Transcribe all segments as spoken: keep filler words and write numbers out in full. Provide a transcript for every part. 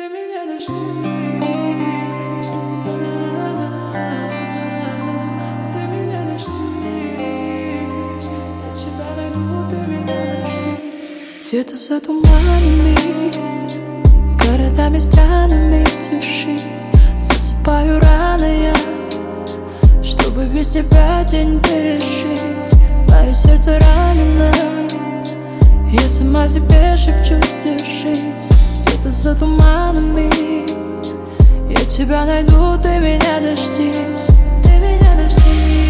ты меня дождись, ты меня дождись, я тебя найду, ты меня дождись. Где-то за туманами, городами странами тиши, засыпаю рано я, чтобы без тебя день пережить. Мое сердце ранено, я сама себе шепчу, держись. Где-то за туманами я тебя найду, ты меня дождись, ты меня дождись,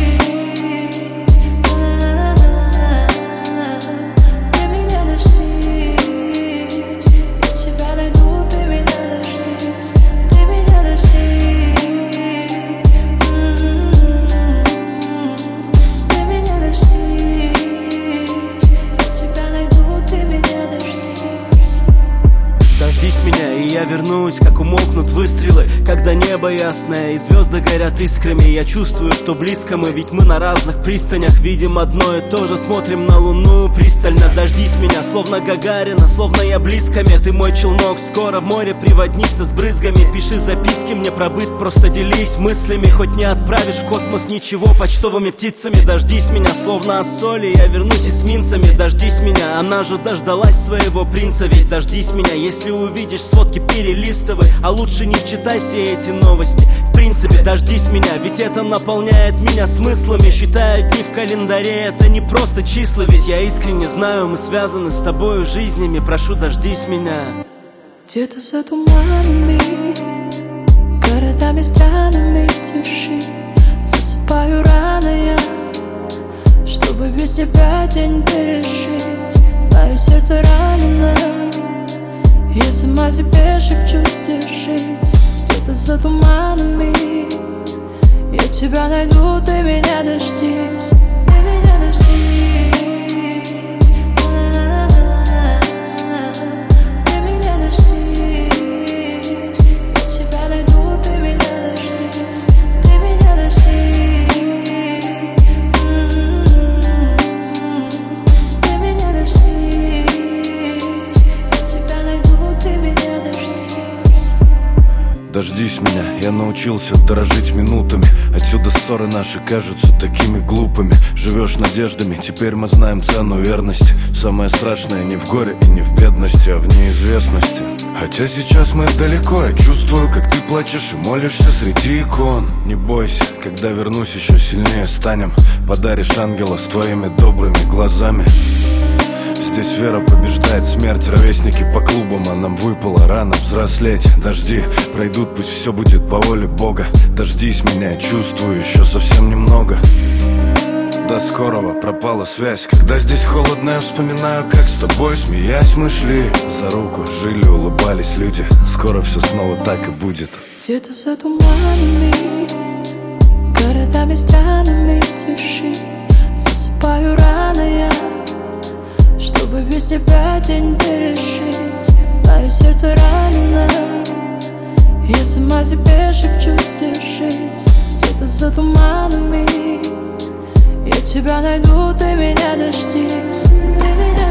ты меня дождись, я тебя найду, ты меня дождись, ты меня дождись, ты меня дождись, я тебя найду, ты меня дождись. Дождись меня, и я вернусь, как умолкнут выстрелы, когда небо ясное и звезды горят искрами. Я чувствую, что близко мы, ведь мы на разных пристанях видим одно и то же, смотрим на луну пристально. Дождись меня, словно Гагарина, словно я близко мне. Ты мой челнок, скоро в море приводниться с брызгами. Пиши записки мне про быт, просто делись мыслями. Хоть не отправишь в космос ничего почтовыми птицами. Дождись меня, словно Ассоли, я вернусь эсминцами. Дождись меня, она же дождалась своего принца. Ведь дождись меня, если увидишь сводки, перелистывай, а лучше не читай все эти новости. В принципе, дождись меня, ведь это наполняет меня смыслами. Считаю дни в календаре, это не просто числа, ведь я искренне знаю, мы связаны с тобою жизнями. Прошу, дождись меня. Где-то за туманами, городами странами тиши, засыпаю рано я, чтобы без тебя день пережить. Мое сердце ранено, я сама себе шепчу, держись. Где-то за туманами я тебя найду, ты меня дождись, ты меня дождись, ты меня дождись, я тебя найду, ты меня дождись, ты меня дождись, ты меня дождись, я тебя найду, ты меня дождись. Дождись меня, я научился дорожить минутами. Отсюда ссоры наши кажутся такими глупыми. Живешь надеждами, теперь мы знаем цену верности. Самое страшное не в горе и не в бедности, а в неизвестности. Хотя сейчас мы далеко, я чувствую, как ты плачешь и молишься среди икон. Не бойся, когда вернусь, еще сильнее станем. Подаришь ангела с твоими добрыми глазами. Здесь вера побеждает смерть, ровесники по клубам, а нам выпало рано взрослеть. Дожди пройдут, пусть все будет по воле Бога. Дождись меня, я чувствую, еще совсем немного. До скорого, пропала связь. Когда здесь холодно, я вспоминаю, как с тобой, смеясь, мы шли за руку, жили, улыбались люди. Скоро все снова так и будет. Где-то за туманами, городами странами тиши, засыпаю рано я, чтобы без тебя день пережить. Мое сердце ранено, я сама себе шепчу, держись. Где-то за туманами я тебя найду, ты меня дождись, ты меня